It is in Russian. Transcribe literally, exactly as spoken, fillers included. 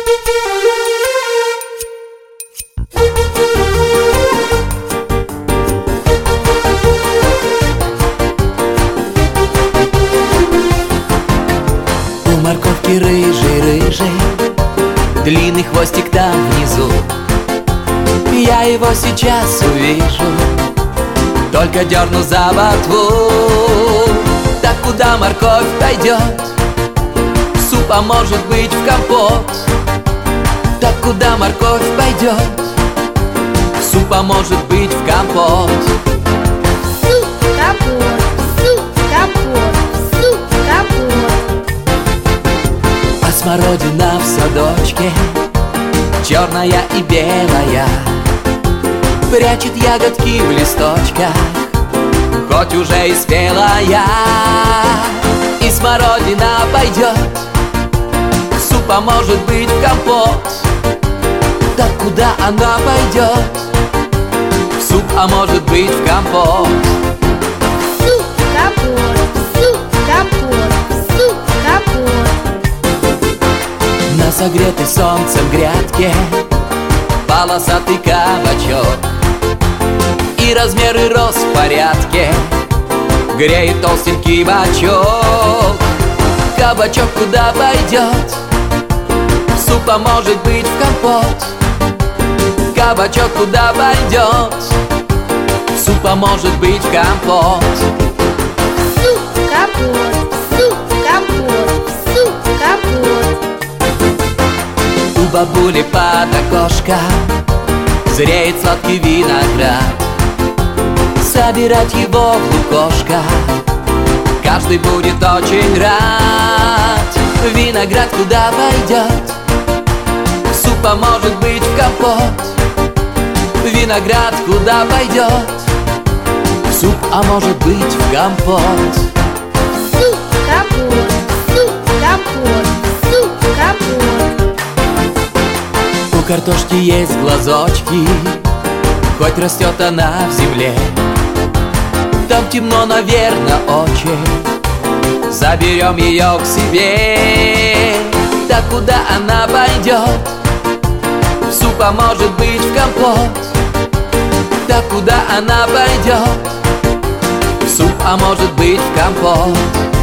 У морковки рыжий-рыжий длинный хвостик там внизу. Я его сейчас увижу, только дерну за ботву. Так куда морковь пойдет? В суп, а может быть в компот. Так куда морковь пойдет? В суп, а может быть в компот. Суп, компот, суп, компот, суп, компот. А смородина в садочке черная и белая, прячет ягодки в листочках, хоть уже и спелая. И смородина пойдет в суп, а может быть в компот. Так куда она пойдет? В суп, а может быть в компот. Суп, компот, суп, компот, суп, компот. На согретой солнцем грядке полосатый кабачок, и размеры роз в порядке греет толстенький бачок. Кабачок куда пойдет? В суп, а может быть в компот. Кабачок куда пойдет? В суп, а может быть в компот. Суп, компот, суп, компот, суп, компот. У бабули под окошком зреет сладкий виноград. Собирать его в лукошко каждый будет очень рад. Виноград куда пойдет? В суп, а может быть в компот. Виноград куда пойдет? В суп, а может быть в компот. Суп, компот, суп, компот, суп, компот. У картошки есть глазочки, хоть растет она в земле. Там темно, наверное, очень, заберем ее к себе. Так куда она пойдет? В суп, а может быть в компот. Так куда она пойдет? В суп, а может быть в компот.